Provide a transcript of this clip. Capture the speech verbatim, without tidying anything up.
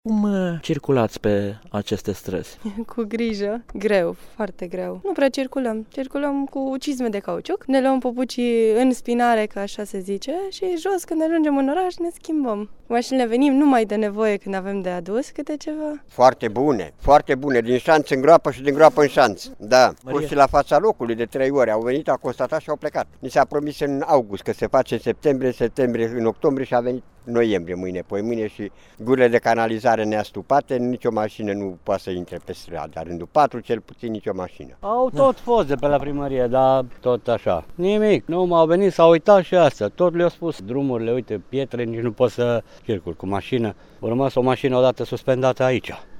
Cum uh, circulați pe aceste străzi? Cu grijă, greu, foarte greu. Nu prea circulăm, circulăm cu cizme de cauciuc, ne luăm popucii în spinare, că așa se zice, și jos, când ajungem în oraș, ne schimbăm. Cu mașinile venim numai de nevoie când avem de adus câte ceva. Foarte bune, foarte bune, din șanț în groapă și din groapă în șanț. Da, pus și la fața locului de trei ore, au venit, au constatat și au plecat. Ni s-a promis în august că se face în septembrie, în septembrie, în octombrie și a venit noiembrie, mâine, poi mâine și gurile de canalizare neastupate, nicio mașină nu poate să intre pe stradă, la rândul patru, cel puțin nicio mașină. Au tot fost de pe la primărie, dar tot așa. Nimic, nu m-au venit, s-au uitat și asta, tot le-au spus. Drumurile, uite, pietre, nici nu pot să circul cu mașină. A rămas o mașină odată suspendată aici.